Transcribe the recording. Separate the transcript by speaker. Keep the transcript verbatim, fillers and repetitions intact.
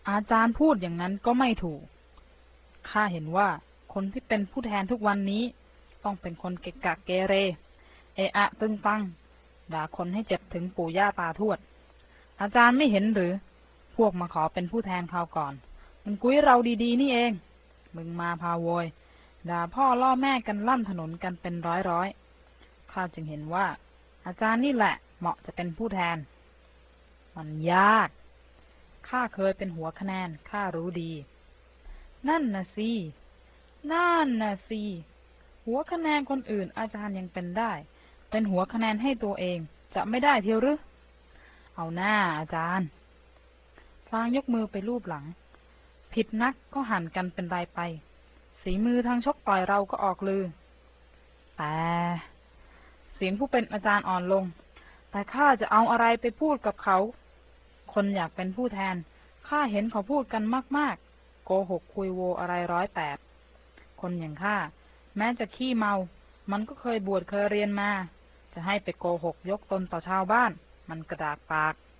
Speaker 1: อาจารย์พูดอย่างนั้นก็ไม่ถูกข้าเห็นว่าคนที่เป็นผู้แทนทุกวันนี้ต้องเป็นคนเกะกะเกเรเอะอะตึงตังด่าคนให้เจ็บถึงปู่ย่าตาทวดอาจารย์ไม่เห็นหรือพวกมาขอเป็นผู้แทนคราวก่อนมันกุ้ยเราดีๆนี่เองมึงมาพาโวยด่าพ่อล่อแม่กันลั่นถนนกันเป็นร้อยๆข้าจึงเห็นว่าอาจารย์นี่แหละเหมาะจะเป็นผู้แทนมันยากข้าเคยเป็นหัวคะแนนข้ารู้ดีนั่นน่ะสินั่นน่ะสิหัวคะแนนคนอื่นอาจารย์ยังเป็นได้เป็นหัวคะแนนให้ตัวเองจะไม่ได้เทียวหรือเอาหน้าอาจารย์พลางยกมือไปลูบหลังผิดนักก็หั่นกันเป็นไรไปฝีมือทางชกต่อยเราก็ออกลือแต่เสียงผู้เป็นอาจารย์อ่อนลงแต่ข้าจะเอาอะไรไปพูดกับเขาคนอยากเป็นผู้แทนข้าเห็นเขาพูดกันมากๆโกหกคุยโวอะไรร้อยแปดคนอย่างข้าแม้จะขี้เมามันก็เคยบวชเคยเรียนมาจะให้ไปโกหกยกตนต่อชาวบ้านมันกระดากปาก